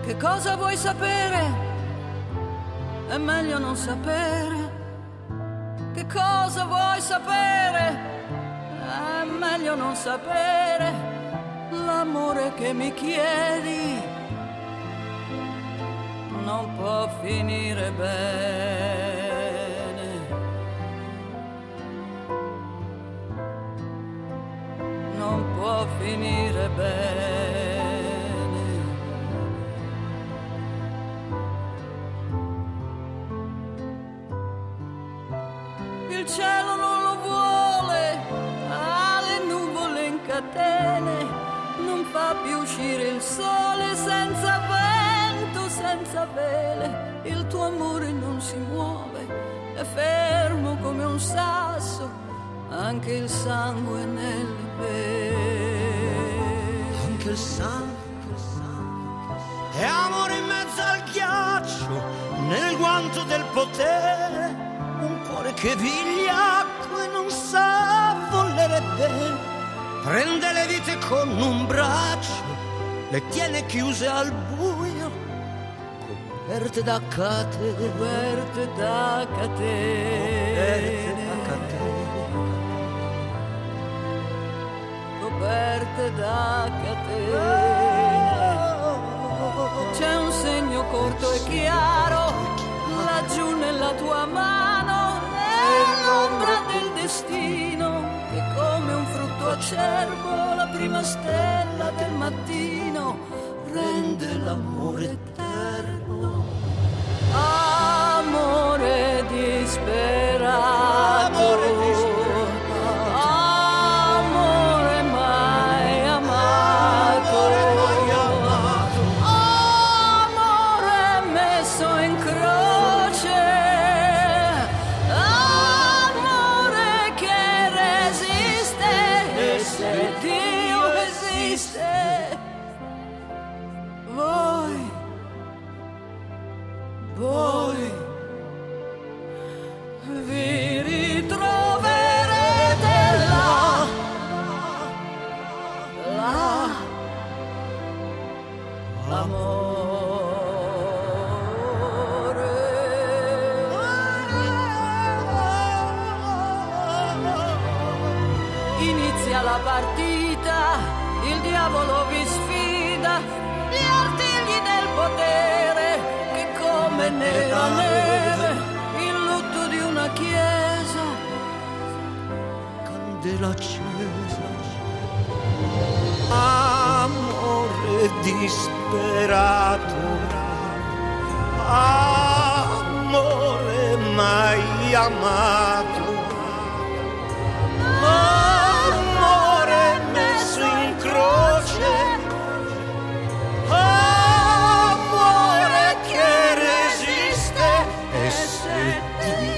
Che cosa vuoi sapere? È meglio non sapere. Che cosa vuoi sapere? È meglio non sapere. L'amore che mi chiedi non può finire bene. Non può finire bene. Il cielo non lo vuole, ha le nuvole in catene, non fa più uscire il sole, senza vento, senza vele. Il tuo amore non si muove, è fermo come un sasso, anche il sangue nelle vene. Anche il sangue è amore in mezzo al ghiaccio, nel guanto del potere, un cuore che vigliacco e non sa volere bene. Prende le vite con un braccio, le tiene chiuse al buio, coperte da catene, Coperte da catene, coperte da catene. C'è un segno corto e chiaro laggiù nella tua mano, è l'ombra del destino che come un frutto acerbo, la prima stella del mattino, rende l'amore eterno. Amore disperato, amore mai amato, amore messo in croce, amore che resiste, e se Dio esiste, voi vi ritroverete là, amore. Inizia la partita, il diavolo vi sfida, gli artigli del potere che come nella neve, il lutto di una chiesa, candela accesa. Amore disperato, amore mai amato, amore messo in croce, amore che resiste, e se Dio